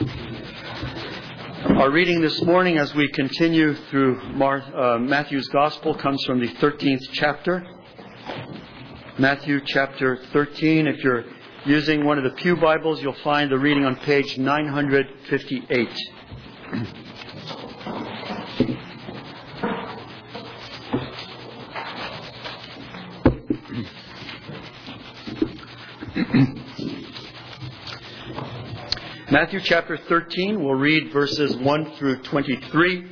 Our reading this morning as we continue through Matthew's Gospel comes from the 13th chapter. Matthew chapter 13. If you're using one of the Pew Bibles, you'll find the reading on page 958. Matthew chapter 13, we'll read verses 1 through 23.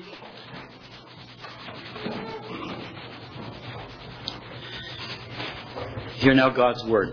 Hear now God's word.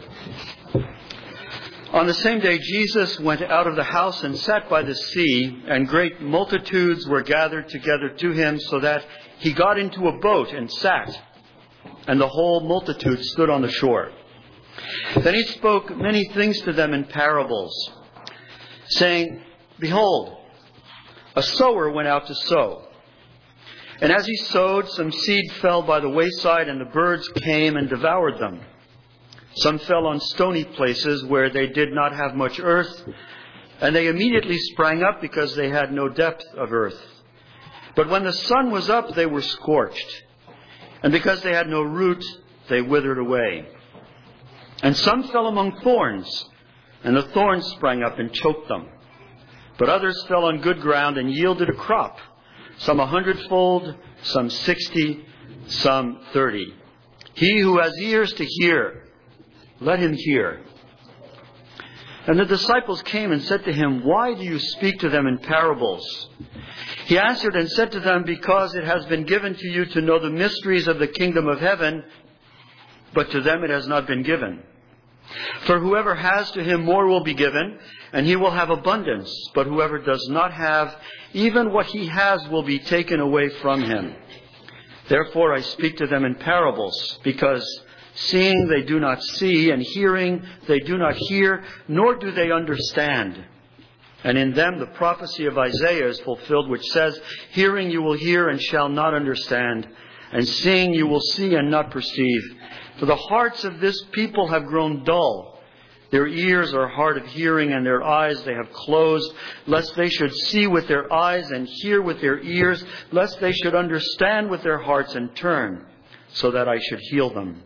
On the same day Jesus went out of the house and sat by the sea, and great multitudes were gathered together to him, so that he got into a boat and sat, and the whole multitude stood on the shore. Then he spoke many things to them in parables, saying, Behold, a sower went out to sow. And as he sowed, some seed fell by the wayside, and the birds came and devoured them. Some fell on stony places where they did not have much earth, and they immediately sprang up because they had no depth of earth. But when the sun was up, they were scorched, and because they had no root, they withered away. And some fell among thorns, and the thorns sprang up and choked them. But others fell on good ground and yielded a crop, some 100-fold, some 60, some 30. He who has ears to hear, let him hear. And the disciples came and said to him, Why do you speak to them in parables? He answered and said to them, Because it has been given to you to know the mysteries of the kingdom of heaven, but to them it has not been given. For whoever has, to him more will be given, and he will have abundance. But whoever does not have, even what he has will be taken away from him. Therefore I speak to them in parables, because seeing they do not see, and hearing they do not hear, nor do they understand. And in them the prophecy of Isaiah is fulfilled, which says, Hearing you will hear and shall not understand, and seeing you will see and not perceive. For the hearts of this people have grown dull. Their ears are hard of hearing, and their eyes they have closed, lest they should see with their eyes and hear with their ears, lest they should understand with their hearts and turn, so that I should heal them.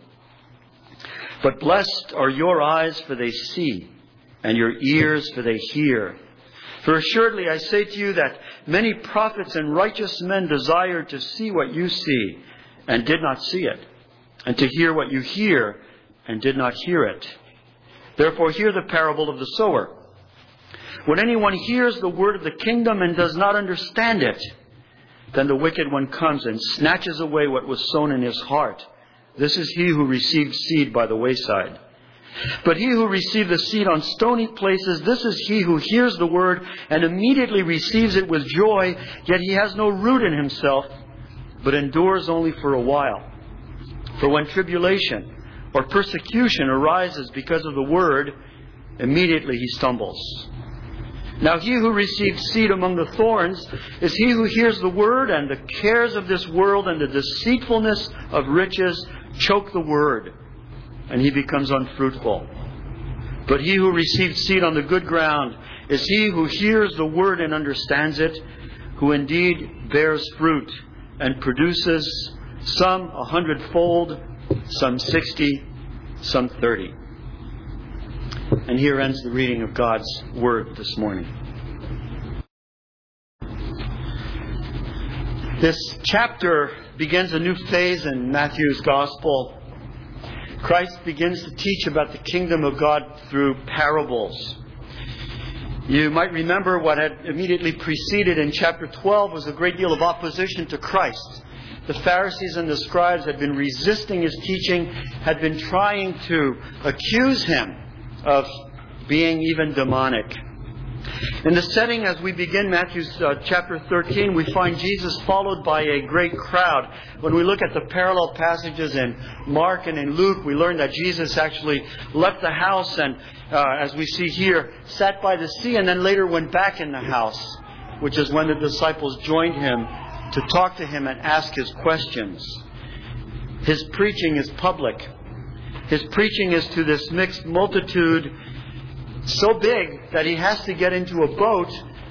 But blessed are your eyes, for they see, and your ears, for they hear. For assuredly I say to you that many prophets and righteous men desired to see what you see, and did not see it, and to hear what you hear, and did not hear it. Therefore hear the parable of the sower. When anyone hears the word of the kingdom and does not understand it, then the wicked one comes and snatches away what was sown in his heart. This is he who received seed by the wayside. But he who received the seed on stony places, this is he who hears the word and immediately receives it with joy, yet he has no root in himself, but endures only for a while. For when tribulation or persecution arises because of the word, immediately he stumbles. Now he who received seed among the thorns is he who hears the word, and the cares of this world and the deceitfulness of riches choke the word, and he becomes unfruitful. But he who received seed on the good ground is he who hears the word and understands it, who indeed bears fruit and produces some 100-fold, some 60, some 30. And here ends the reading of God's Word this morning. This chapter begins a new phase in Matthew's Gospel. Christ begins to teach about the kingdom of God through parables. You might remember what had immediately preceded in chapter 12 was a great deal of opposition to Christ. The Pharisees and the scribes had been resisting his teaching, had been trying to accuse him of being even demonic. In the setting, as we begin Matthew's chapter 13, we find Jesus followed by a great crowd. When we look at the parallel passages in Mark and in Luke, we learn that Jesus actually left the house and, as we see here, sat by the sea and then later went back in the house, which is when the disciples joined him to talk to him and ask his questions. His preaching is public. His preaching is to this mixed multitude so big that he has to get into a boat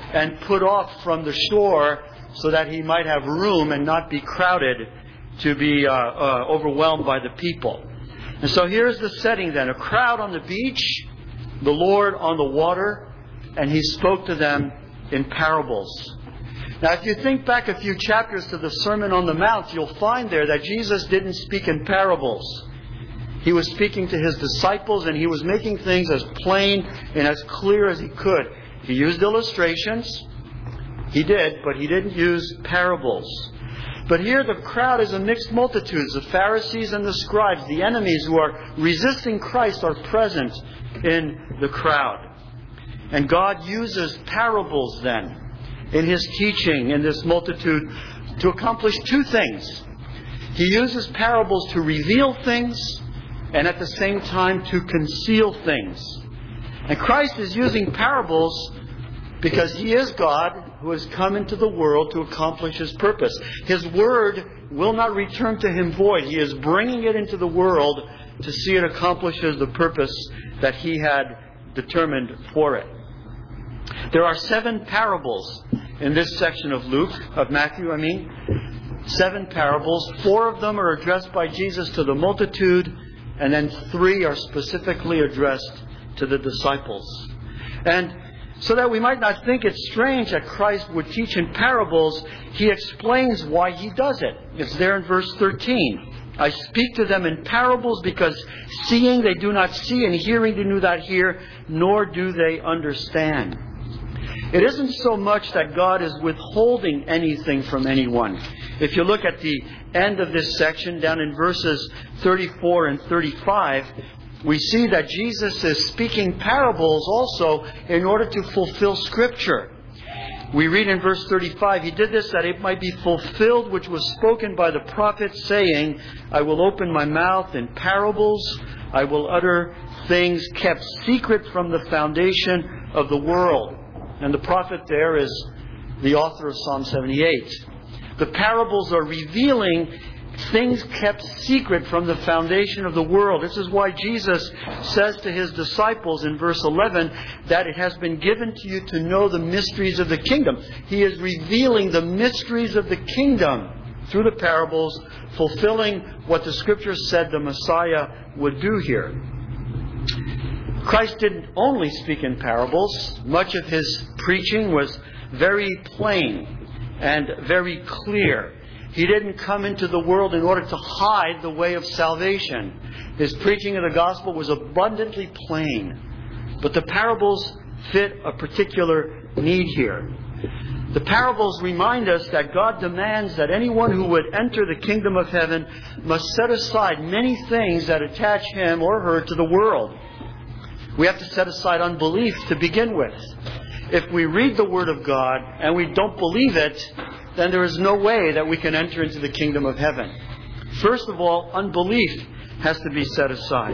and put off from the shore so that he might have room and not be crowded to be overwhelmed by the people. And so here's the setting then. A crowd on the beach, the Lord on the water, and He spoke to them in parables. Now, if you think back a few chapters to the Sermon on the Mount, you'll find there that Jesus didn't speak in parables. He was speaking to His disciples, and He was making things as plain and as clear as He could. He used illustrations. He did, but He didn't use parables. But here the crowd is a mixed multitude. The Pharisees and the scribes, the enemies who are resisting Christ, are present in the crowd. And God uses parables then in His teaching in this multitude to accomplish two things. He uses parables to reveal things and at the same time to conceal things. And Christ is using parables because He is God who has come into the world to accomplish His purpose. His word will not return to Him void. He is bringing it into the world to see it accomplishes the purpose that He had determined for it. There are 7 parables in this section of Matthew. 7 parables. 4 of them are addressed by Jesus to the multitude, and then 3 are specifically addressed to the disciples. And so that we might not think it's strange that Christ would teach in parables, He explains why He does it. It's there in verse 13. I speak to them in parables because seeing they do not see and hearing they do not hear, nor do they understand. It isn't so much that God is withholding anything from anyone. If you look at the end of this section, down in verses 34 and 35, we see that Jesus is speaking parables also in order to fulfill Scripture. We read in verse 35, He did this that it might be fulfilled which was spoken by the prophet, saying, I will open my mouth in parables, I will utter things kept secret from the foundation of the world. And the prophet there is the author of Psalm 78. The parables are revealing things kept secret from the foundation of the world. This is why Jesus says to His disciples in verse 11 that it has been given to you to know the mysteries of the kingdom. He is revealing the mysteries of the kingdom through the parables, fulfilling what the Scriptures said the Messiah would do here. Christ didn't only speak in parables. Much of His preaching was very plain and very clear. He didn't come into the world in order to hide the way of salvation. His preaching of the gospel was abundantly plain. But the parables fit a particular need here. The parables remind us that God demands that anyone who would enter the kingdom of heaven must set aside many things that attach him or her to the world. We have to set aside unbelief to begin with. If we read the Word of God and we don't believe it, then there is no way that we can enter into the kingdom of heaven. First of all, unbelief has to be set aside.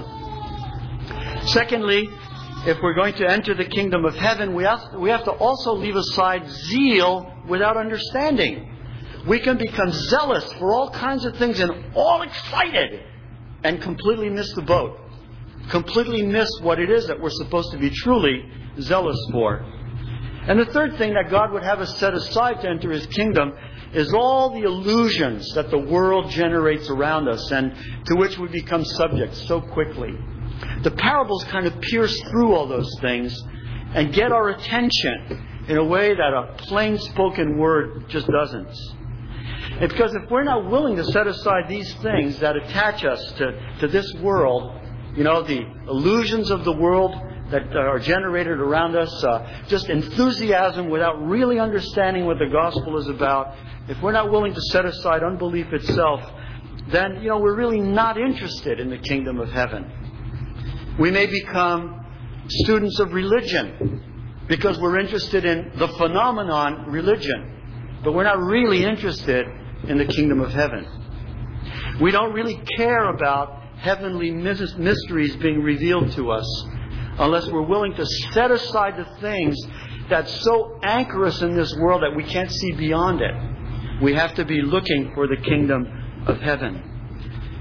Secondly, if we're going to enter the kingdom of heaven, we have to also leave aside zeal without understanding. We can become zealous for all kinds of things and all excited and completely miss the boat. Completely miss what it is that we're supposed to be truly zealous for. And the third thing that God would have us set aside to enter His kingdom is all the illusions that the world generates around us and to which we become subject so quickly. The parables kind of pierce through all those things and get our attention in a way that a plain spoken word just doesn't. And because if we're not willing to set aside these things that attach us to this world, the illusions of the world that are generated around us, just enthusiasm without really understanding what the gospel is about, if we're not willing to set aside unbelief itself, then, we're really not interested in the kingdom of heaven. We may become students of religion because we're interested in the phenomenon religion, but we're not really interested in the kingdom of heaven. We don't really care about heavenly mysteries being revealed to us unless we're willing to set aside the things that so anchor us in this world that we can't see beyond it. We have to be looking for the kingdom of heaven.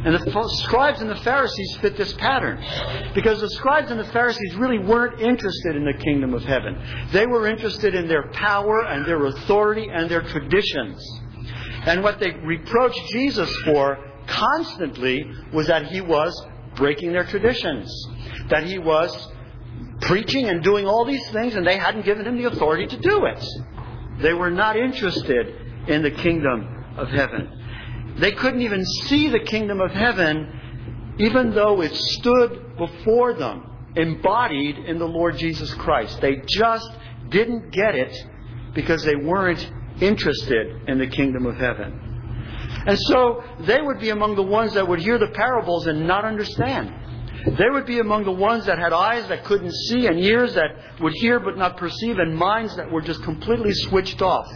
And the scribes and the Pharisees fit this pattern. Because the scribes and the Pharisees really weren't interested in the kingdom of heaven. They were interested in their power and their authority and their traditions. And what they reproached Jesus for constantly was that he was breaking their traditions. That he was preaching and doing all these things and they hadn't given him the authority to do it. They were not interested in the kingdom of heaven. They couldn't even see the kingdom of heaven even though it stood before them, embodied in the Lord Jesus Christ. They just didn't get it because they weren't interested in the kingdom of heaven. And so they would be among the ones that would hear the parables and not understand. They would be among the ones that had eyes that couldn't see and ears that would hear but not perceive and minds that were just completely switched off,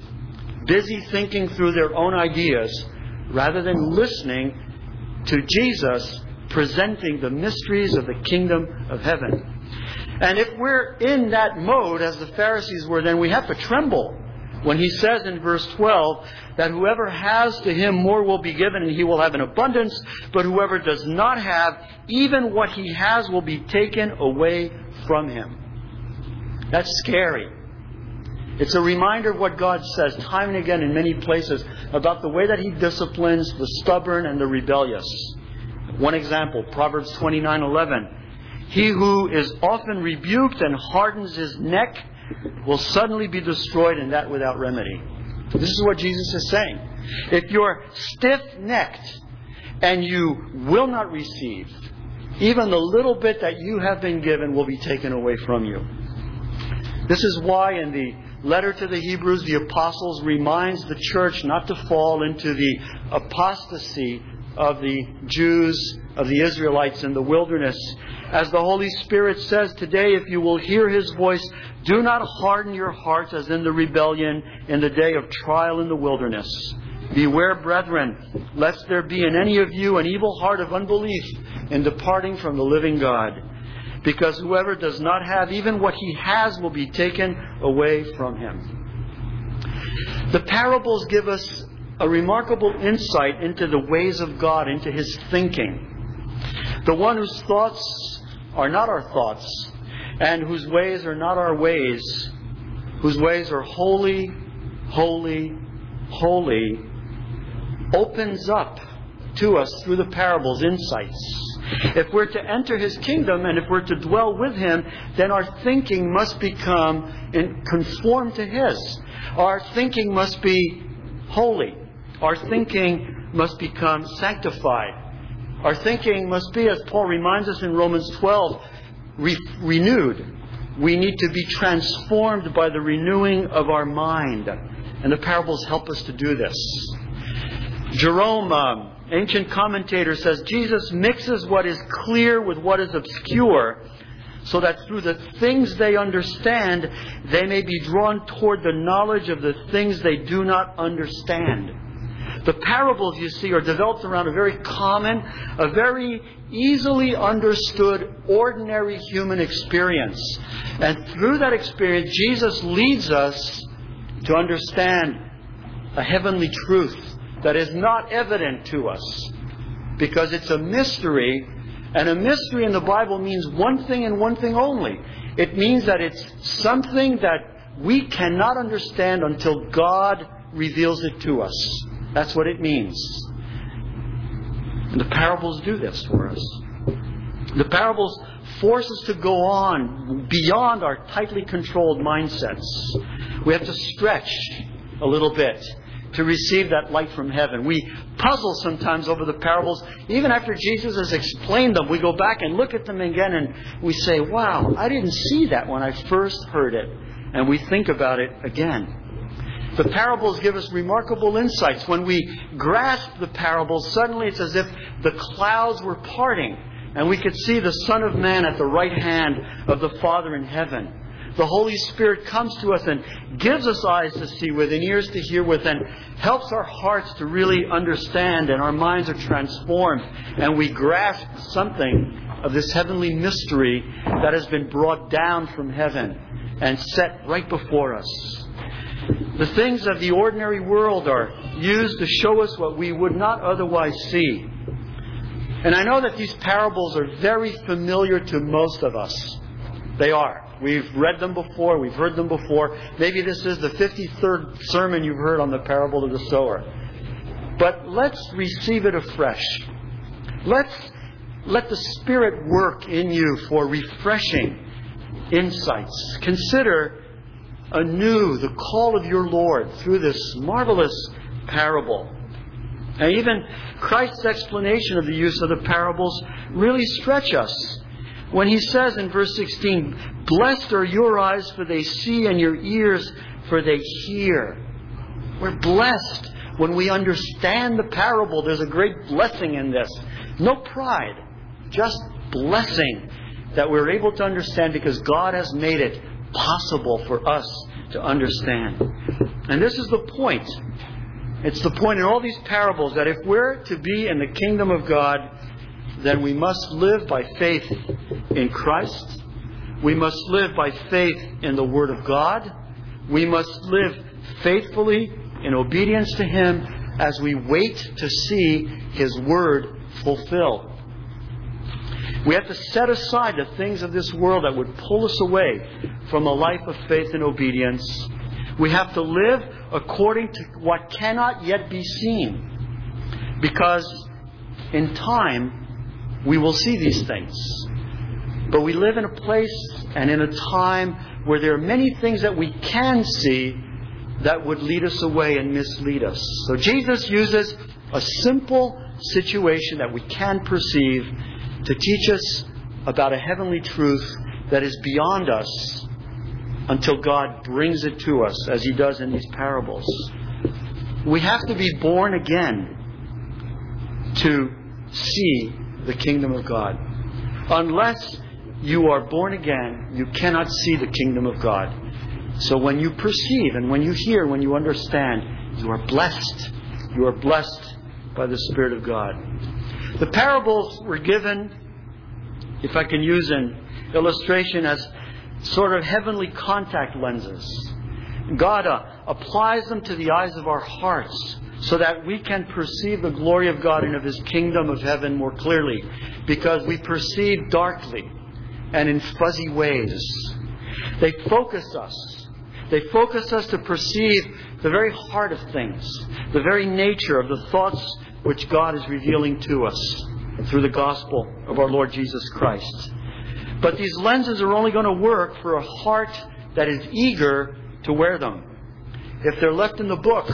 busy thinking through their own ideas rather than listening to Jesus presenting the mysteries of the kingdom of heaven. And if we're in that mode as the Pharisees were, then we have to tremble when he says in verse 12 that whoever has, to him more will be given and he will have an abundance, but whoever does not have, even what he has will be taken away from him. That's scary. It's a reminder of what God says time and again in many places about the way that he disciplines the stubborn and the rebellious. One example, Proverbs 29:11. He who is often rebuked and hardens his neck will suddenly be destroyed, and that without remedy. This is what Jesus is saying. If you're stiff-necked and you will not receive, even the little bit that you have been given will be taken away from you. This is why in the letter to the Hebrews, the apostles reminds the church not to fall into the apostasy of the Jews, of the Israelites in the wilderness. As the Holy Spirit says today, if you will hear His voice, do not harden your hearts as in the rebellion in the day of trial in the wilderness. Beware, brethren, lest there be in any of you an evil heart of unbelief in departing from the living God. Because whoever does not have, even what he has will be taken away from him. The parables give us a remarkable insight into the ways of God, into His thinking. The one whose thoughts are not our thoughts, and whose ways are not our ways, whose ways are holy, holy, holy, opens up to us through the parables insights. If we're to enter His kingdom and if we're to dwell with Him, then our thinking must become and conform to His. Our thinking must be holy. Our thinking must become sanctified. Our thinking must be, as Paul reminds us in Romans 12, renewed. We need to be transformed by the renewing of our mind. And the parables help us to do this. Jerome, ancient commentator, says Jesus mixes what is clear with what is obscure, so that through the things they understand, they may be drawn toward the knowledge of the things they do not understand. The parables, you see, are developed around a very common, a very easily understood, ordinary human experience. And through that experience, Jesus leads us to understand a heavenly truth that is not evident to us, because it's a mystery, and a mystery in the Bible means one thing and one thing only. It means that it's something that we cannot understand until God reveals it to us. That's what it means. And the parables do this for us. The parables force us to go on beyond our tightly controlled mindsets. We have to stretch a little bit to receive that light from heaven. We puzzle sometimes over the parables. Even after Jesus has explained them, we go back and look at them again and we say, wow, I didn't see that when I first heard it. And we think about it again. The parables give us remarkable insights. When we grasp the parables, suddenly it's as if the clouds were parting and we could see the Son of Man at the right hand of the Father in heaven. The Holy Spirit comes to us and gives us eyes to see with and ears to hear with and helps our hearts to really understand, and our minds are transformed and we grasp something of this heavenly mystery that has been brought down from heaven and set right before us. The things of the ordinary world are used to show us what we would not otherwise see. And I know that these parables are very familiar to most of us. They are. We've read them before. We've heard them before. Maybe this is the 53rd sermon you've heard on the parable of the sower. But let's receive it afresh. Let the Spirit work in you for refreshing insights. Consider anew the call of your Lord through this marvelous parable. And even Christ's explanation of the use of the parables really stretch us. When He says in verse 16, "Blessed are your eyes, for they see, and your ears, for they hear." We're blessed when we understand the parable. There's a great blessing in this. No pride, just blessing that we're able to understand because God has made it possible for us to understand. And this is the point. It's the point in all these parables that if we're to be in the kingdom of God, then we must live by faith in Christ. We must live by faith in the Word of God. We must live faithfully in obedience to Him as we wait to see His Word fulfilled. We have to set aside the things of this world that would pull us away from a life of faith and obedience. We have to live according to what cannot yet be seen. Because in time, we will see these things. But we live in a place and in a time where there are many things that we can see that would lead us away and mislead us. So Jesus uses a simple situation that we can perceive to teach us about a heavenly truth that is beyond us until God brings it to us, as He does in these parables. We have to be born again to see the kingdom of God. Unless you are born again, you cannot see the kingdom of God. So when you perceive and when you hear, when you understand, you are blessed. You are blessed by the Spirit of God. The parables were given, if I can use an illustration, as sort of heavenly contact lenses. God applies them to the eyes of our hearts so that we can perceive the glory of God and of His kingdom of heaven more clearly, because we perceive darkly and in fuzzy ways. They focus us. They focus us to perceive the very heart of things, the very nature of the thoughts which God is revealing to us through the gospel of our Lord Jesus Christ. But these lenses are only going to work for a heart that is eager to wear them. If they're left in the book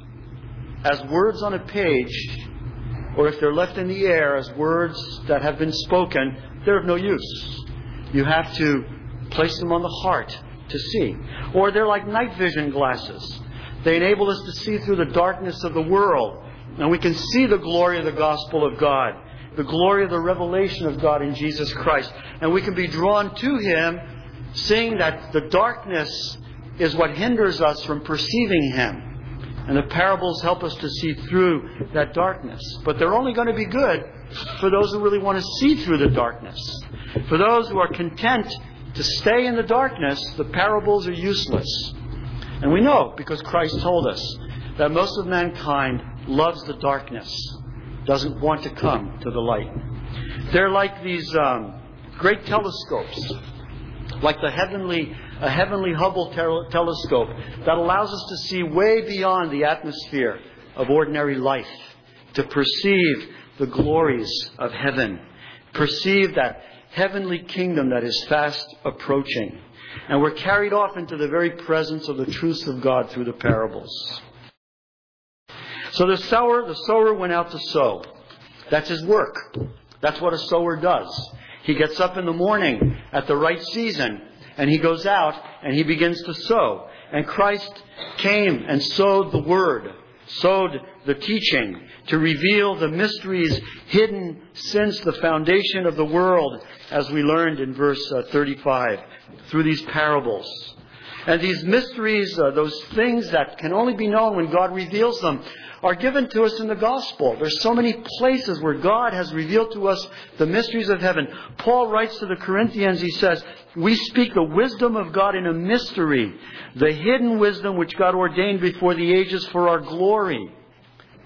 as words on a page, or if they're left in the air as words that have been spoken, they're of no use. You have to place them on the heart to see. Or they're like night vision glasses. They enable us to see through the darkness of the world, and we can see the glory of the gospel of God, the glory of the revelation of God in Jesus Christ. And we can be drawn to Him, seeing that the darkness is what hinders us from perceiving Him. And the parables help us to see through that darkness. But they're only going to be good for those who really want to see through the darkness. For those who are content to stay in the darkness, the parables are useless. And we know, because Christ told us, that most of mankind loves the darkness, doesn't want to come to the light. They're like these great telescopes, like a heavenly Hubble telescope that allows us to see way beyond the atmosphere of ordinary life, to perceive the glories of heaven, perceive that heavenly kingdom that is fast approaching. And we're carried off into the very presence of the truths of God through the parables. So the sower went out to sow. That's his work. That's what a sower does. He gets up in the morning at the right season, and he goes out and he begins to sow. And Christ came and sowed the Word, sowed the teaching to reveal the mysteries hidden since the foundation of the world, as we learned in verse 35, through these parables. And these mysteries, those things that can only be known when God reveals them, are given to us in the gospel. There's so many places where God has revealed to us the mysteries of heaven. Paul writes to the Corinthians, he says, "We speak the wisdom of God in a mystery, the hidden wisdom which God ordained before the ages for our glory."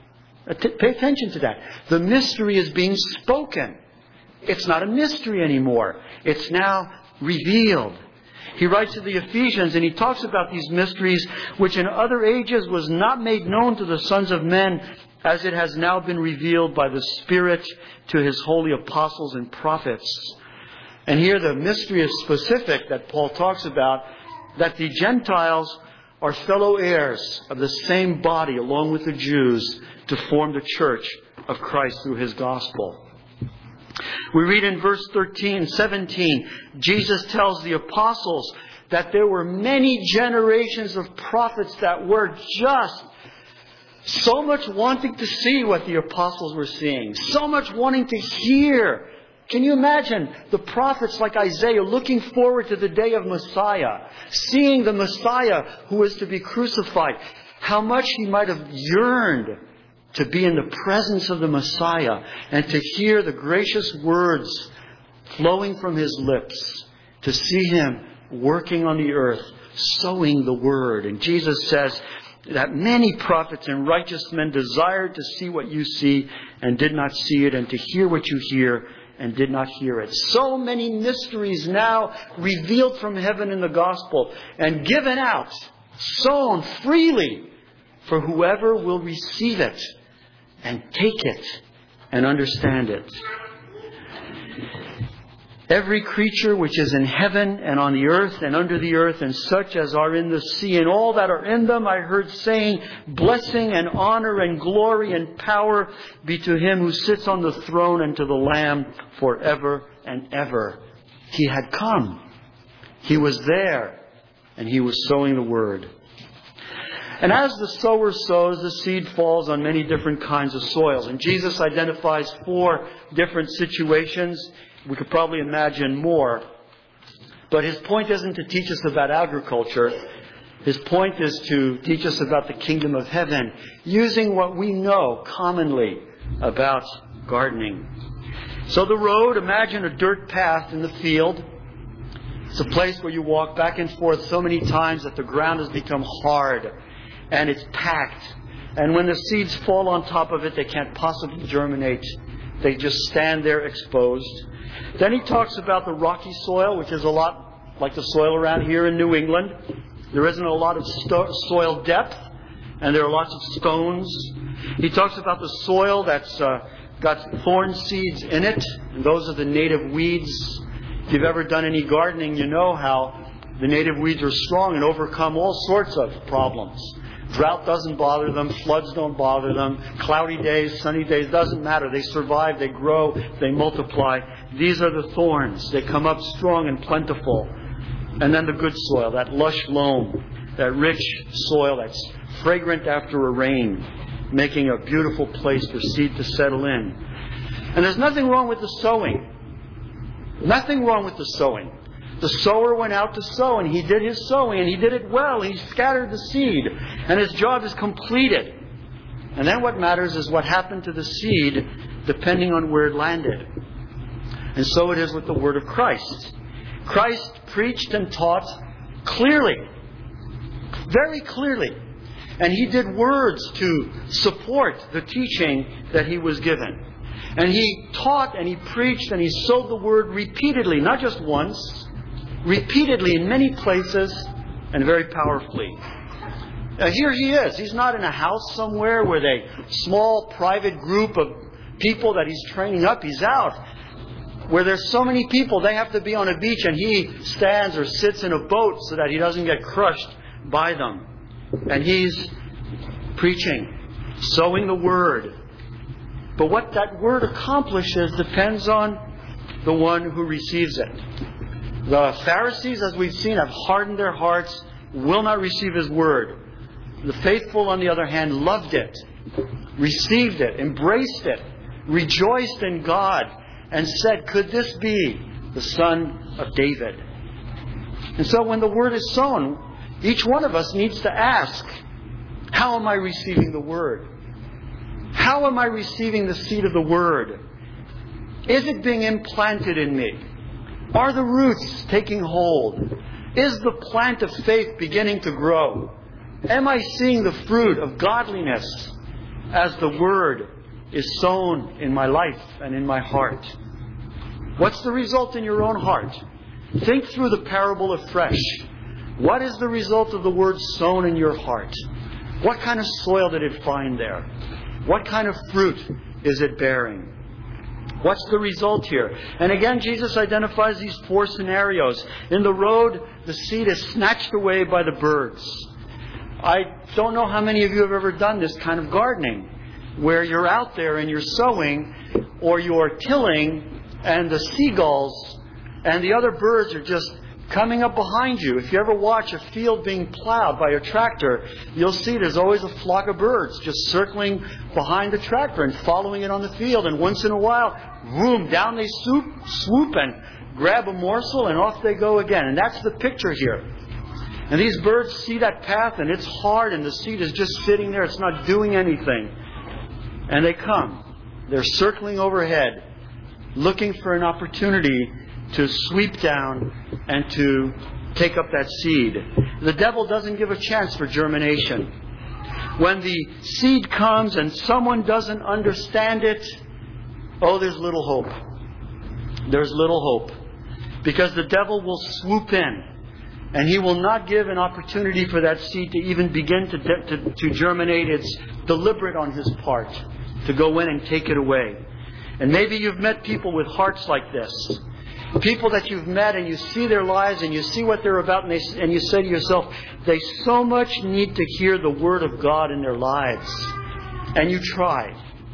Pay attention to that. The mystery is being spoken. It's not a mystery anymore. It's now revealed. He writes to the Ephesians and he talks about these mysteries which in other ages was not made known to the sons of men, as it has now been revealed by the Spirit to His holy apostles and prophets. And here the mystery is specific that Paul talks about, that the Gentiles are fellow heirs of the same body along with the Jews to form the church of Christ through His gospel. We read in verse 17, Jesus tells the apostles that there were many generations of prophets that were just so much wanting to see what the apostles were seeing, so much wanting to hear. Can you imagine the prophets like Isaiah looking forward to the day of Messiah, seeing the Messiah who was to be crucified? How much he might have yearned to be in the presence of the Messiah and to hear the gracious words flowing from His lips, to see Him working on the earth, sowing the Word. And Jesus says that many prophets and righteous men desired to see what you see and did not see it, and to hear what you hear and did not hear it. So many mysteries now revealed from heaven in the gospel and given out, sown freely for whoever will receive it and take it and understand it. Every creature which is in heaven and on the earth and under the earth and such as are in the sea and all that are in them, I heard saying, blessing and honor and glory and power be to Him who sits on the throne and to the Lamb forever and ever. He had come. He was there. And He was sowing the Word. And as the sower sows, the seed falls on many different kinds of soils. And Jesus identifies 4 different situations. We could probably imagine more. But His point isn't to teach us about agriculture. His point is to teach us about the kingdom of heaven, using what we know commonly about gardening. So the road, imagine a dirt path in the field. It's a place where you walk back and forth so many times that the ground has become hard and it's packed. And when the seeds fall on top of it, they can't possibly germinate. They just stand there exposed. Then he talks about the rocky soil, which is a lot like the soil around here in New England. There isn't a lot of soil depth, and there are lots of stones. He talks about the soil that's got thorn seeds in it, and those are the native weeds. If you've ever done any gardening, you know how the native weeds are strong and overcome all sorts of problems. Drought doesn't bother them. Floods don't bother them. Cloudy days, sunny days, doesn't matter. They survive, they grow, they multiply. These are the thorns. They come up strong and plentiful. And then the good soil, that lush loam, that rich soil that's fragrant after a rain, making a beautiful place for seed to settle in. And there's nothing wrong with the sowing. Nothing wrong with the sowing. The sower went out to sow, and he did his sowing, and he did it well. He scattered the seed, and his job is completed. And then what matters is what happened to the seed, depending on where it landed. And so it is with the word of Christ. Christ preached and taught clearly, very clearly. And He did words to support the teaching that He was given. And He taught and He preached and He sowed the word repeatedly, not just once, repeatedly in many places and very powerfully. Now here He is. He's not in a house somewhere with a small private group of people that He's training up. He's out where there's so many people. They have to be on a beach, and He stands or sits in a boat so that He doesn't get crushed by them. And He's preaching, sowing the word. But what that word accomplishes depends on the one who receives it. The Pharisees, as we've seen, have hardened their hearts, will not receive His word. The faithful, on the other hand, loved it, received it, embraced it, rejoiced in God, and said, could this be the Son of David? And so when the word is sown, each one of us needs to ask, how am I receiving the word? How am I receiving the seed of the word? Is it being implanted in me? Are the roots taking hold? Is the plant of faith beginning to grow? Am I seeing the fruit of godliness as the Word is sown in my life and in my heart? What's the result in your own heart? Think through the parable afresh. What is the result of the Word sown in your heart? What kind of soil did it find there? What kind of fruit is it bearing? What's the result here? And again, Jesus identifies these 4 scenarios. In the road, the seed is snatched away by the birds. I don't know how many of you have ever done this kind of gardening, where you're out there and you're sowing or you're tilling, and the seagulls and the other birds are just coming up behind you. If you ever watch a field being plowed by a tractor, you'll see there's always a flock of birds just circling behind the tractor and following it on the field. And once in a while, boom, down they swoop and grab a morsel, and off they go again. And that's the picture here. And these birds see that path, and it's hard, and the seed is just sitting there. It's not doing anything. And they come. They're circling overhead, looking for an opportunity to sweep down and to take up that seed. The devil doesn't give a chance for germination. When the seed comes and someone doesn't understand it, there's little hope. There's little hope. Because the devil will swoop in, and he will not give an opportunity for that seed to even begin to germinate. It's deliberate on his part to go in and take it away. And maybe you've met people with hearts like this. People that you've met, and you see their lives and you see what they're about, and you say to yourself, they so much need to hear the Word of God in their lives. And you try.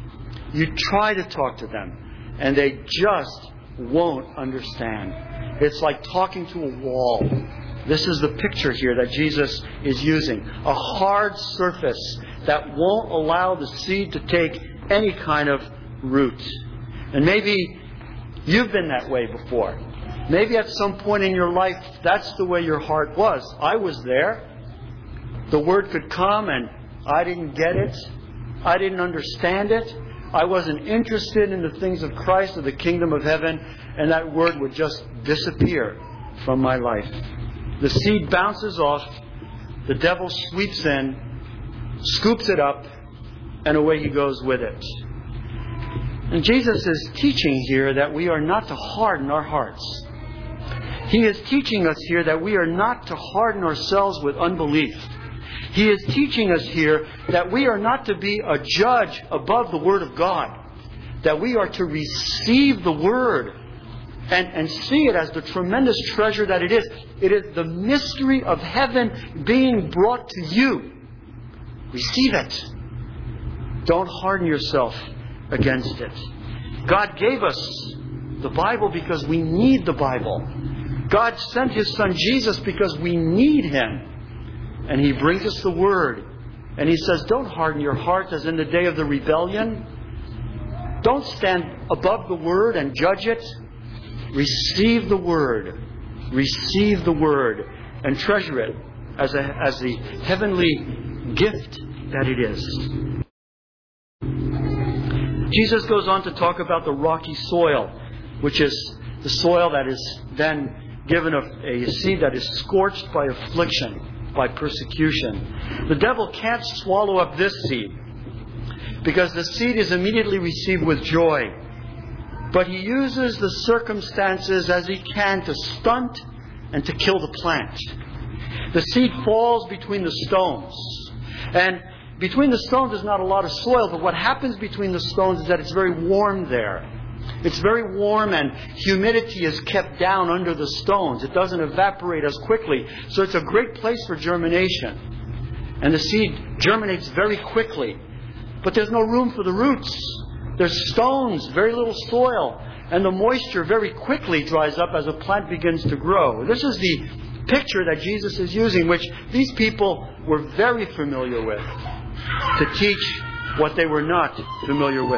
You try to talk to them, and they just won't understand. It's like talking to a wall. This is the picture here that Jesus is using. A hard surface that won't allow the seed to take any kind of root. And maybe you've been that way before. Maybe at some point in your life, that's the way your heart was. I was there. The Word could come and I didn't get it. I didn't understand it. I wasn't interested in the things of Christ or the kingdom of heaven, and that Word would just disappear from my life. The seed bounces off. The devil sweeps in, scoops it up, and away he goes with it. And Jesus is teaching here that we are not to harden our hearts. He is teaching us here that we are not to harden ourselves with unbelief. He is teaching us here that we are not to be a judge above the Word of God. That we are to receive the Word and see it as the tremendous treasure that it is. It is the mystery of heaven being brought to you. Receive it. Don't harden yourself against it. God gave us the Bible because we need the Bible. God sent His Son Jesus because we need Him. And He brings us the Word. And He says, don't harden your heart as in the day of the rebellion. Don't stand above the Word and judge it. Receive the Word. Receive the Word. And treasure it as the heavenly gift that it is. Jesus goes on to talk about the rocky soil, which is the soil that is then given a seed that is scorched by affliction, by persecution. The devil can't swallow up this seed because the seed is immediately received with joy. But he uses the circumstances as he can to stunt and to kill the plant. The seed falls between the stones. And between the stones is not a lot of soil, but what happens between the stones is that it's very warm there. It's very warm and humidity is kept down under the stones. It doesn't evaporate as quickly. So it's a great place for germination. And the seed germinates very quickly. But there's no room for the roots. There's stones, very little soil. And the moisture very quickly dries up as a plant begins to grow. This is the picture that Jesus is using, which these people were very familiar with, to teach what they were not familiar with.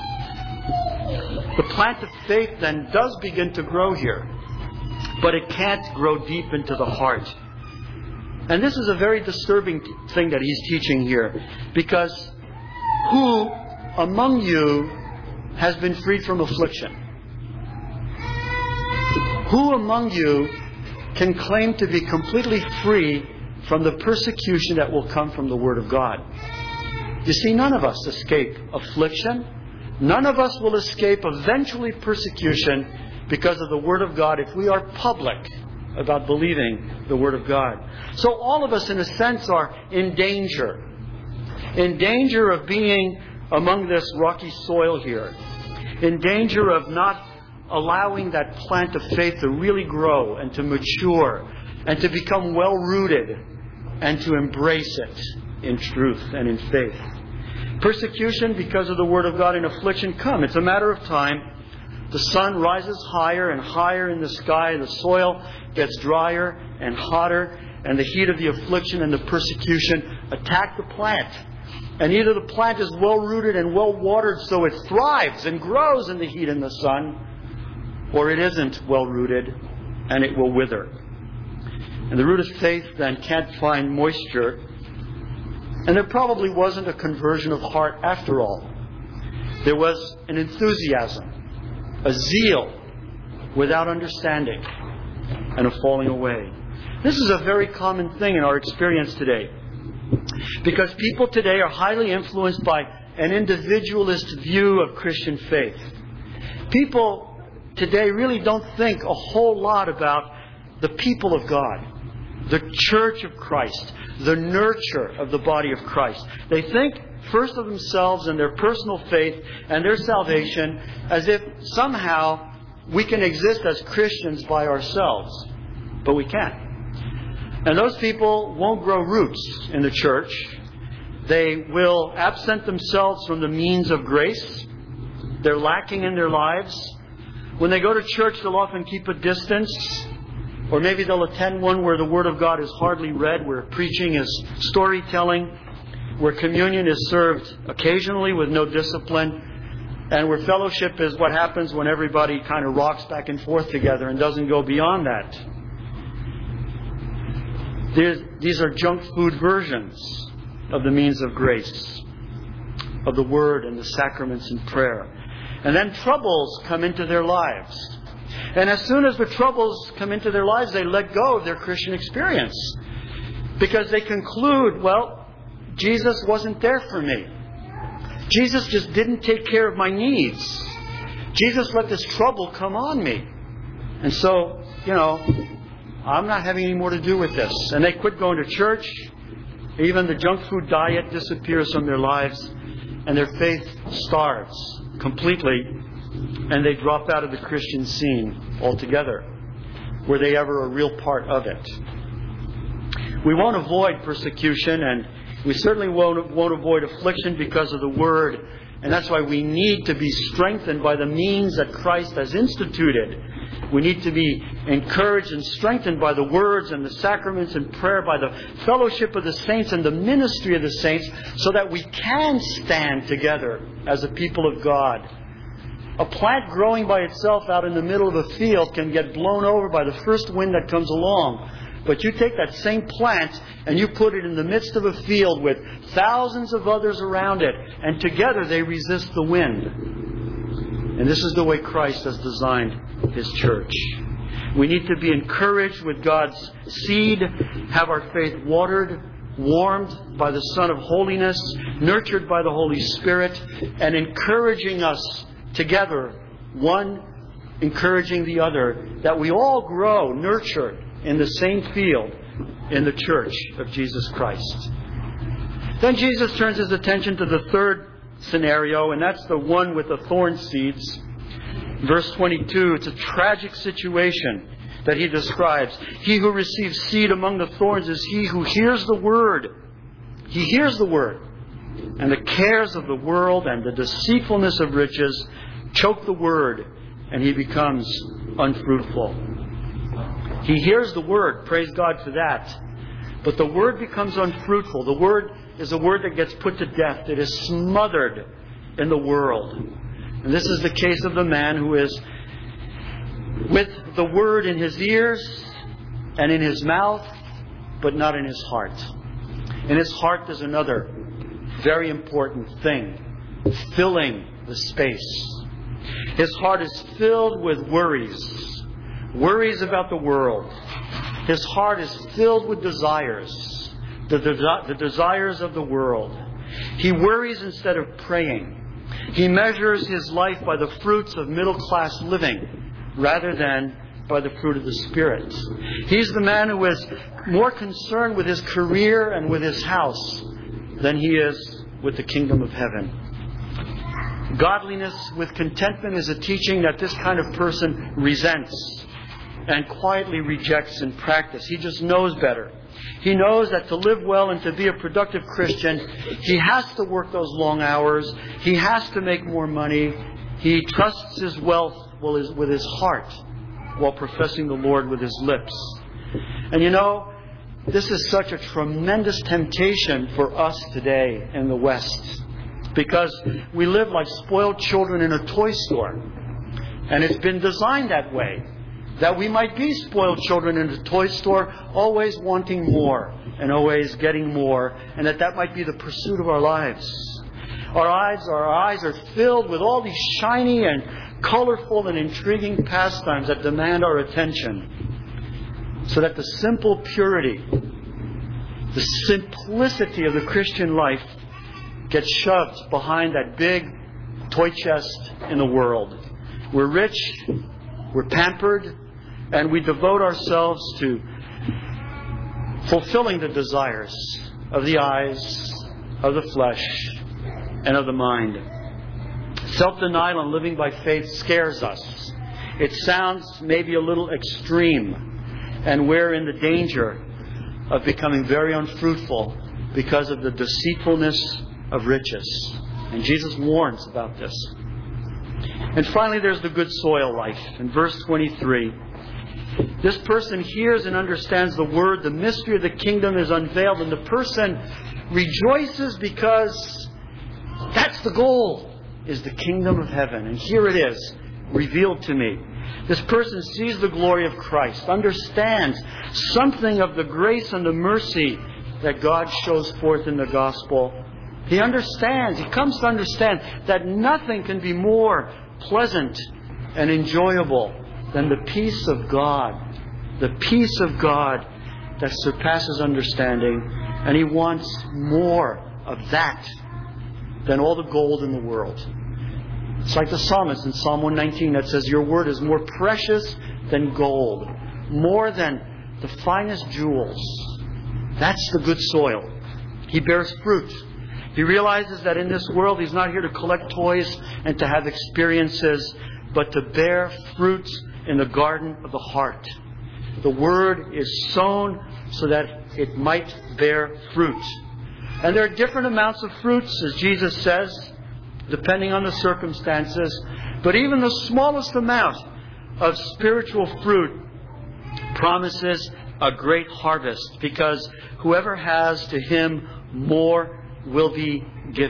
The plant of faith then does begin to grow here, but it can't grow deep into the heart. And this is a very disturbing thing that he's teaching here, because who among you has been freed from affliction? Who among you can claim to be completely free from the persecution that will come from the Word of God? You see, none of us escape affliction. None of us will escape eventually persecution because of the Word of God if we are public about believing the Word of God. So all of us, in a sense, are in danger. In danger of being among this rocky soil here. In danger of not allowing that plant of faith to really grow and to mature and to become well-rooted and to embrace it in truth and in faith. Persecution because of the Word of God and affliction come. It's a matter of time. The sun rises higher and higher in the sky. The soil gets drier and hotter. And the heat of the affliction and the persecution attack the plant. And either the plant is well-rooted and well-watered so it thrives and grows in the heat and the sun, or it isn't well-rooted and it will wither. And the root of faith then can't find moisture. And there probably wasn't a conversion of heart after all. There was an enthusiasm, a zeal without understanding, and a falling away. This is a very common thing in our experience today. Because people today are highly influenced by an individualist view of Christian faith. People today really don't think a whole lot about the people of God, the church of Christ, the nurture of the body of Christ. They think first of themselves and their personal faith and their salvation as if somehow we can exist as Christians by ourselves. But we can't. And those people won't grow roots in the church. They will absent themselves from the means of grace. They're lacking in their lives. When they go to church, they'll often keep a distance. Or maybe they'll attend one where the Word of God is hardly read, where preaching is storytelling, where communion is served occasionally with no discipline, and where fellowship is what happens when everybody kind of rocks back and forth together and doesn't go beyond that. These are junk food versions of the means of grace, of the Word and the sacraments and prayer. And then troubles come into their lives. And as soon as the troubles come into their lives, they let go of their Christian experience. Because they conclude, well, Jesus wasn't there for me. Jesus just didn't take care of my needs. Jesus let this trouble come on me. And so, I'm not having any more to do with this. And they quit going to church. Even the junk food diet disappears from their lives. And their faith starves completely. And they drop out of the Christian scene altogether. Were they ever a real part of it? We won't avoid persecution, and we certainly won't avoid affliction because of the Word. And that's why we need to be strengthened by the means that Christ has instituted. We need to be encouraged and strengthened by the words and the sacraments and prayer, by the fellowship of the saints and the ministry of the saints, so that we can stand together as a people of God. A plant growing by itself out in the middle of a field can get blown over by the first wind that comes along. But you take that same plant and you put it in the midst of a field with thousands of others around it, and together they resist the wind. And this is the way Christ has designed His church. We need to be encouraged with God's seed, have our faith watered, warmed by the Son of Holiness, nurtured by the Holy Spirit, and encouraging us together, one encouraging the other, that we all grow nurtured in the same field in the church of Jesus Christ. Then Jesus turns His attention to the third scenario, and that's the one with the thorn seeds. Verse 22, it's a tragic situation that He describes. He who receives seed among the thorns is he who hears the word. He hears the word. And the cares of the world and the deceitfulness of riches choke the word, and he becomes unfruitful. He hears the word, praise God for that. But the word becomes unfruitful. The word is a word that gets put to death. It is smothered in the world. And this is the case of the man who is with the word in his ears and in his mouth, but not in his heart. In his heart there's another very important thing, filling the space. His heart is filled with worries. Worries about the world. His heart is filled with desires. The desires of the world. He worries instead of praying. He measures his life by the fruits of middle-class living rather than by the fruit of the Spirit. He's the man who is more concerned with his career and with his house than he is with the kingdom of heaven. Godliness with contentment is a teaching that this kind of person resents and quietly rejects in practice. He just knows better. He knows that to live well and to be a productive Christian, he has to work those long hours. He has to make more money. He trusts his wealth with his heart while professing the Lord with his lips. And you know, this is such a tremendous temptation for us today in the West, because we live like spoiled children in a toy store. And it's been designed that way, that we might be spoiled children in a toy store, always wanting more and always getting more, and that might be the pursuit of our lives. Our eyes are filled with all these shiny and colorful and intriguing pastimes that demand our attention, so that the simple purity, the simplicity of the Christian life gets shoved behind that big toy chest in the world. We're rich, we're pampered, and we devote ourselves to fulfilling the desires of the eyes, of the flesh, and of the mind. Self-denial and living by faith scares us. It sounds maybe a little extreme, and we're in the danger of becoming very unfruitful because of the deceitfulness of riches. And Jesus warns about this. And finally, there's the good soil life. In verse 23, this person hears and understands the word. The mystery of the kingdom is unveiled, and the person rejoices because that's the goal, is the kingdom of heaven. And here it is, revealed to me. This person sees the glory of Christ, understands something of the grace and the mercy that God shows forth in the gospel. He understands, he comes to understand that nothing can be more pleasant and enjoyable than the peace of God. The peace of God that surpasses understanding. And he wants more of that than all the gold in the world. It's like the psalmist in Psalm 119 that says, your word is more precious than gold, more than the finest jewels. That's the good soil. He bears fruit. He realizes that in this world he's not here to collect toys and to have experiences, but to bear fruit in the garden of the heart. The word is sown so that it might bear fruit. And there are different amounts of fruits, as Jesus says, depending on the circumstances. But even the smallest amount of spiritual fruit promises a great harvest, because whoever has, to him more will be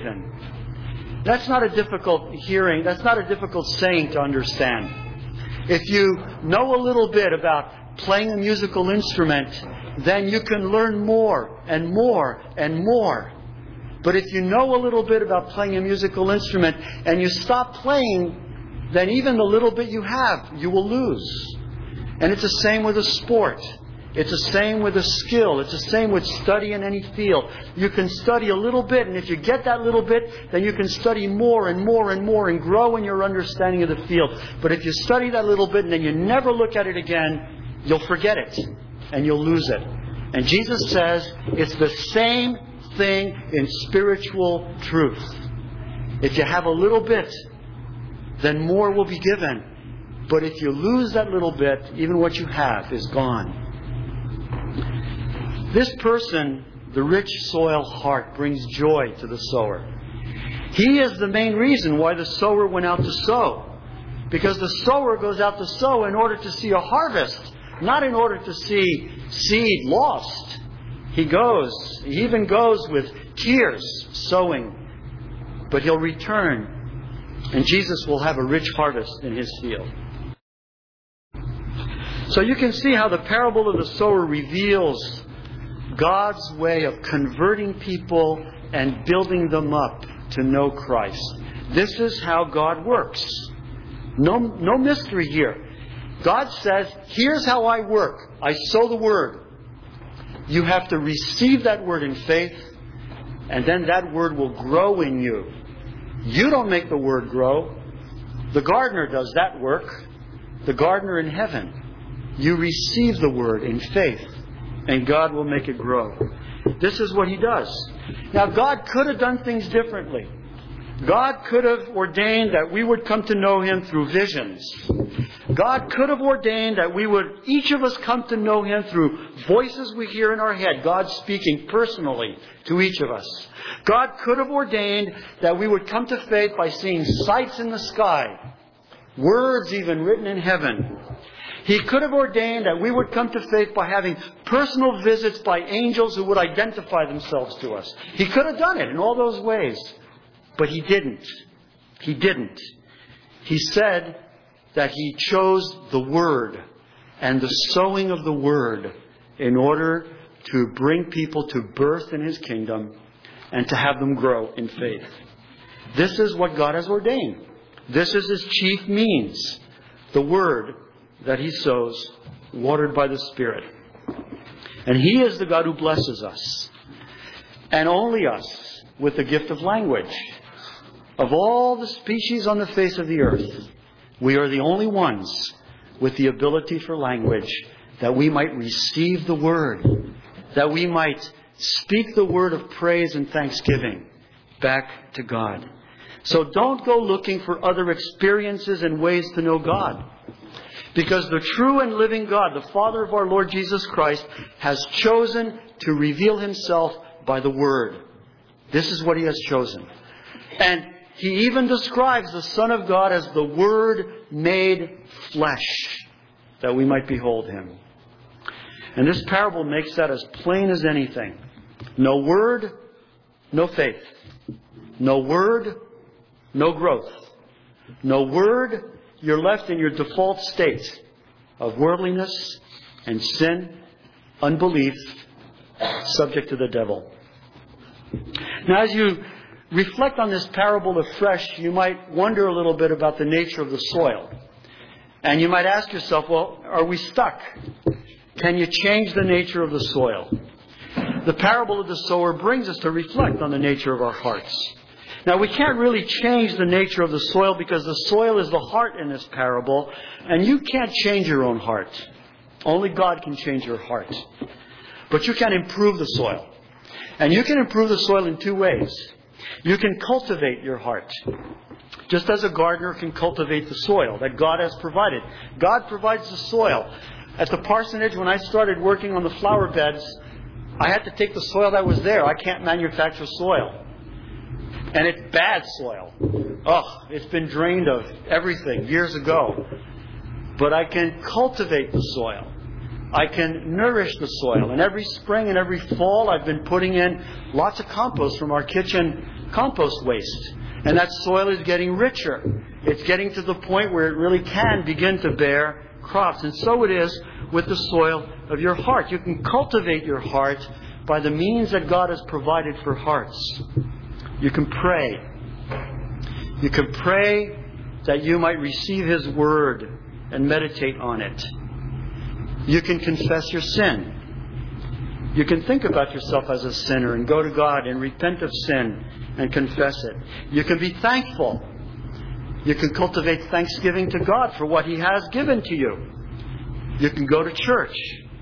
given. That's not a difficult hearing. That's not a difficult saying to understand. If you know a little bit about playing a musical instrument, then you can learn more and more and more. But if you know a little bit about playing a musical instrument and you stop playing, then even the little bit you have, you will lose. And it's the same with a sport. It's the same with a skill. It's the same with study in any field. You can study a little bit, and if you get that little bit, then you can study more and more and more and grow in your understanding of the field. But if you study that little bit and then you never look at it again, you'll forget it and you'll lose it. And Jesus says it's the same thing in spiritual truth. If you have a little bit, then more will be given. But if you lose that little bit, even what you have is gone. This person, the rich soil heart, brings joy to the sower. He is the main reason why the sower went out to sow. Because the sower goes out to sow in order to see a harvest, not in order to see seed lost. He even goes with tears sowing. But he'll return, and Jesus will have a rich harvest in his field. So you can see how the parable of the sower reveals God's way of converting people and building them up to know Christ. This is how God works. No mystery here. God says, here's how I work. I sow the word. You have to receive that word in faith. And then that Word will grow in you. You don't make the Word grow. The gardener does that work. The gardener in heaven. You receive the Word in faith, and God will make it grow. This is what He does. Now, God could have done things differently. God could have ordained that we would come to know Him through visions. God could have ordained that each of us come to know Him through voices we hear in our head, God speaking personally to each of us. God could have ordained that we would come to faith by seeing sights in the sky, words even written in heaven. He could have ordained that we would come to faith by having personal visits by angels who would identify themselves to us. He could have done it in all those ways. But He didn't. He didn't. He said that He chose the Word and the sowing of the Word in order to bring people to birth in His kingdom and to have them grow in faith. This is what God has ordained. This is His chief means. The Word that He sows, watered by the Spirit. And He is the God who blesses us. And only us with the gift of language. Of all the species on the face of the earth, we are the only ones with the ability for language, that we might receive the Word, that we might speak the word of praise and thanksgiving back to God. So don't go looking for other experiences and ways to know God. Because the true and living God, the Father of our Lord Jesus Christ, has chosen to reveal Himself by the Word. This is what He has chosen. And He even describes the Son of God as the Word made flesh, that we might behold Him. And this parable makes that as plain as anything. No Word, no faith. No Word, no growth. No Word, you're left in your default state of worldliness and sin, unbelief, subject to the devil. Now, as you reflect on this parable afresh, you might wonder a little bit about the nature of the soil. And you might ask yourself, well, are we stuck? Can you change the nature of the soil? The parable of the sower brings us to reflect on the nature of our hearts. Now, we can't really change the nature of the soil because the soil is the heart in this parable, and you can't change your own heart. Only God can change your heart. But you can improve the soil. And you can improve the soil in two ways. You can cultivate your heart, just as a gardener can cultivate the soil that God has provided. God provides the soil. At the parsonage, when I started working on the flower beds, I had to take the soil that was there. I can't manufacture soil. And it's bad soil. It's been drained of everything years ago. But I can cultivate the soil. I can nourish the soil. And every spring and every fall, I've been putting in lots of compost from our kitchen compost waste. And that soil is getting richer. It's getting to the point where it really can begin to bear crops. And so it is with the soil of your heart. You can cultivate your heart by the means that God has provided for hearts. You can pray. You can pray that you might receive His Word and meditate on it. You can confess your sin. You can think about yourself as a sinner and go to God and repent of sin and confess it. You can be thankful. You can cultivate thanksgiving to God for what He has given to you. You can go to church.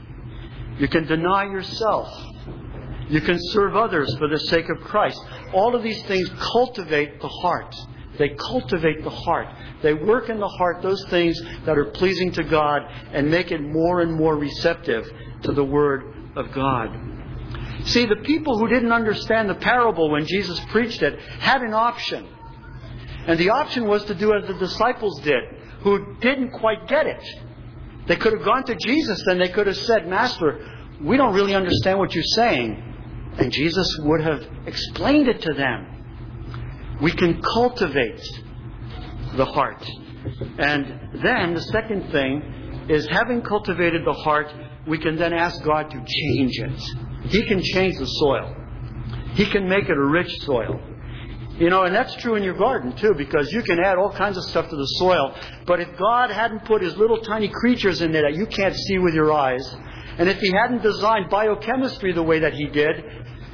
You can deny yourself. You can serve others for the sake of Christ. All of these things cultivate the heart. They cultivate the heart. They work in the heart those things that are pleasing to God and make it more and more receptive to the Word of God. See, the people who didn't understand the parable when Jesus preached it had an option. And the option was to do as the disciples did, who didn't quite get it. They could have gone to Jesus and they could have said, Master, we don't really understand what you're saying. And Jesus would have explained it to them. We can cultivate the heart. And then the second thing is, having cultivated the heart, we can then ask God to change it. He can change the soil. He can make it a rich soil. You know, and that's true in your garden too, because you can add all kinds of stuff to the soil. But if God hadn't put His little tiny creatures in there that you can't see with your eyes, and if He hadn't designed biochemistry the way that He did,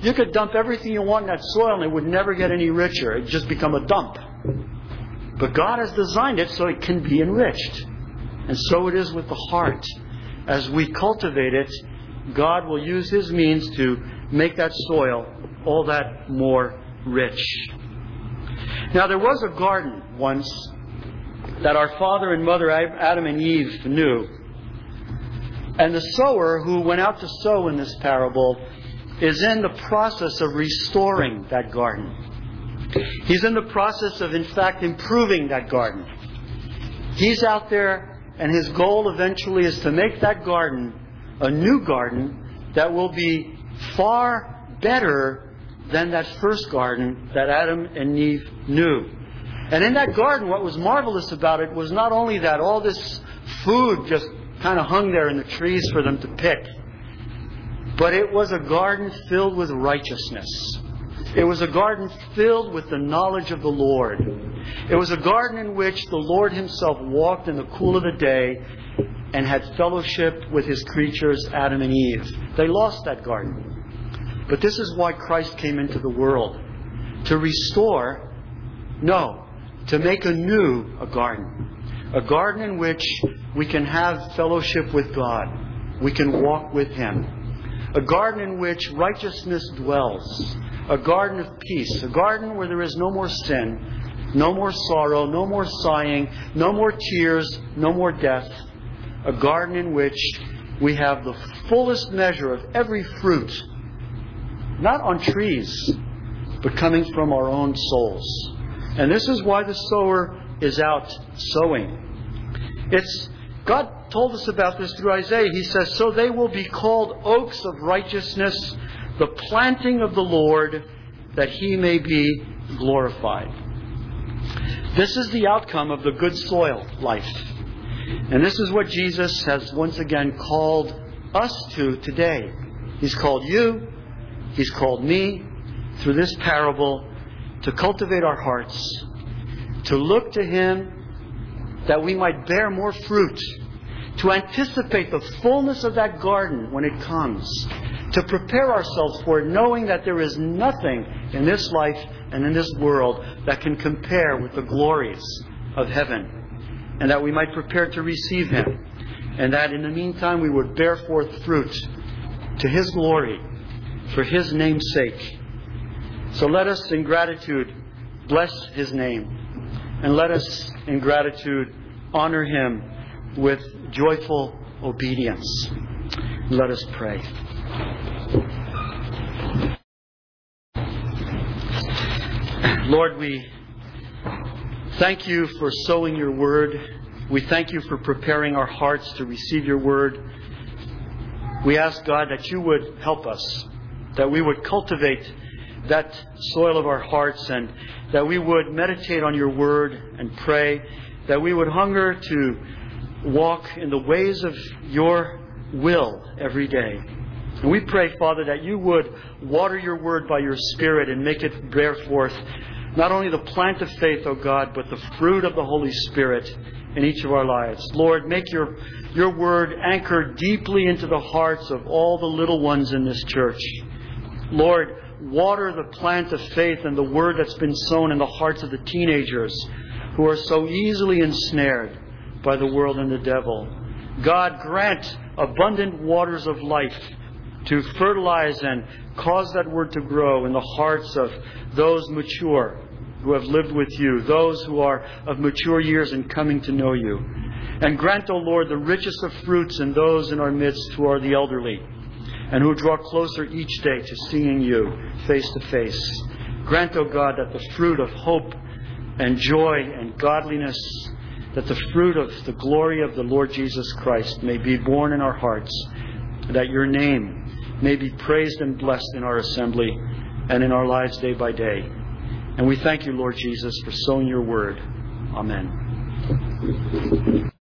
You could dump everything you want in that soil and it would never get any richer. It would just become a dump. But God has designed it so it can be enriched. And so it is with the heart. As we cultivate it, God will use His means to make that soil all that more rich. Now, there was a garden once that our father and mother Adam and Eve knew. And the sower who went out to sow in this parable is in the process of restoring that garden. He's in the process of, in fact, improving that garden. He's out there, and his goal eventually is to make that garden a new garden that will be far better than that first garden that Adam and Eve knew. And in that garden, what was marvelous about it was not only that all this food just kind of hung there in the trees for them to pick, but it was a garden filled with righteousness. It was a garden filled with the knowledge of the Lord. It was a garden in which the Lord Himself walked in the cool of the day and had fellowship with His creatures, Adam and Eve. They lost that garden. But this is why Christ came into the world. To restore, no, to make anew a garden. A garden in which we can have fellowship with God. We can walk with Him. A garden in which righteousness dwells. A garden of peace. A garden where there is no more sin, no more sorrow, no more sighing, no more tears, no more death. A garden in which we have the fullest measure of every fruit, not on trees, but coming from our own souls. And this is why the sower is out sowing. God told us about this through Isaiah. He says, "So they will be called oaks of righteousness, the planting of the Lord, that He may be glorified." This is the outcome of the good soil life. And this is what Jesus has once again called us to today. He's called you, He's called me, through this parable, to cultivate our hearts, to look to Him that we might bear more fruit, to anticipate the fullness of that garden when it comes, to prepare ourselves for it, knowing that there is nothing in this life and in this world that can compare with the glories of heaven, and that we might prepare to receive Him, and that in the meantime we would bear forth fruit to His glory, for His name's sake. So let us in gratitude bless His name, and let us in gratitude honor Him with joyful obedience. Let us pray. Lord, we thank You for sowing Your word. We thank You for preparing our hearts to receive Your word. We ask, God, that You would help us, that we would cultivate that soil of our hearts, and that we would meditate on Your word and pray, that we would hunger to walk in the ways of Your will every day. And we pray, Father, that You would water Your word by Your Spirit and make it bear forth not only the plant of faith, O God, but the fruit of the Holy Spirit in each of our lives. Lord, make Your word anchor deeply into the hearts of all the little ones in this church. Lord, water the plant of faith and the word that's been sown in the hearts of the teenagers who are so easily ensnared by the world and the devil. God, grant abundant waters of life to fertilize and cause that word to grow in the hearts of those mature who have lived with You, those who are of mature years and coming to know You. And grant, O Lord, the richest of fruits in those in our midst who are the elderly, and who draw closer each day to seeing You face to face. Grant, O God, that the fruit of hope and joy and godliness, that the fruit of the glory of the Lord Jesus Christ may be born in our hearts, that Your name may be praised and blessed in our assembly and in our lives day by day. And we thank You, Lord Jesus, for sowing Your word. Amen.